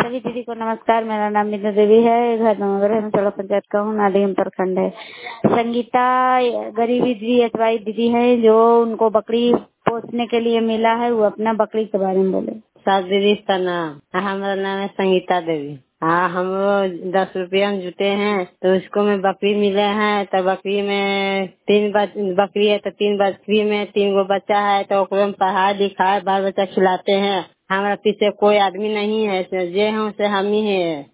सभी दीदी को नमस्कार। मेरा नाम मीनू देवी है। घर नगर टोला पंचायत का हूँ, नादिम प्रखंड है। संगीता गरीबी दीदी अटवाई दीदी है, जो उनको बकरी पोसने के लिए मिला है, वो अपना बकरी के बारे में बोले। सात दीदी इसका नाम, हमारा नाम है संगीता देवी। हाँ, हम 10 रुपया हम जुटे हैं, तो उसको में बकरी मिले हैं। तो बकरी में बकरी है, तो 3 बकरी में 3 गो बच्चा है, तो ओकरे में पढ़ाई लिखाई बाल बच्चा खिलाते हैं। हमारा पीछे कोई आदमी नहीं है, जे हम से हम ही है।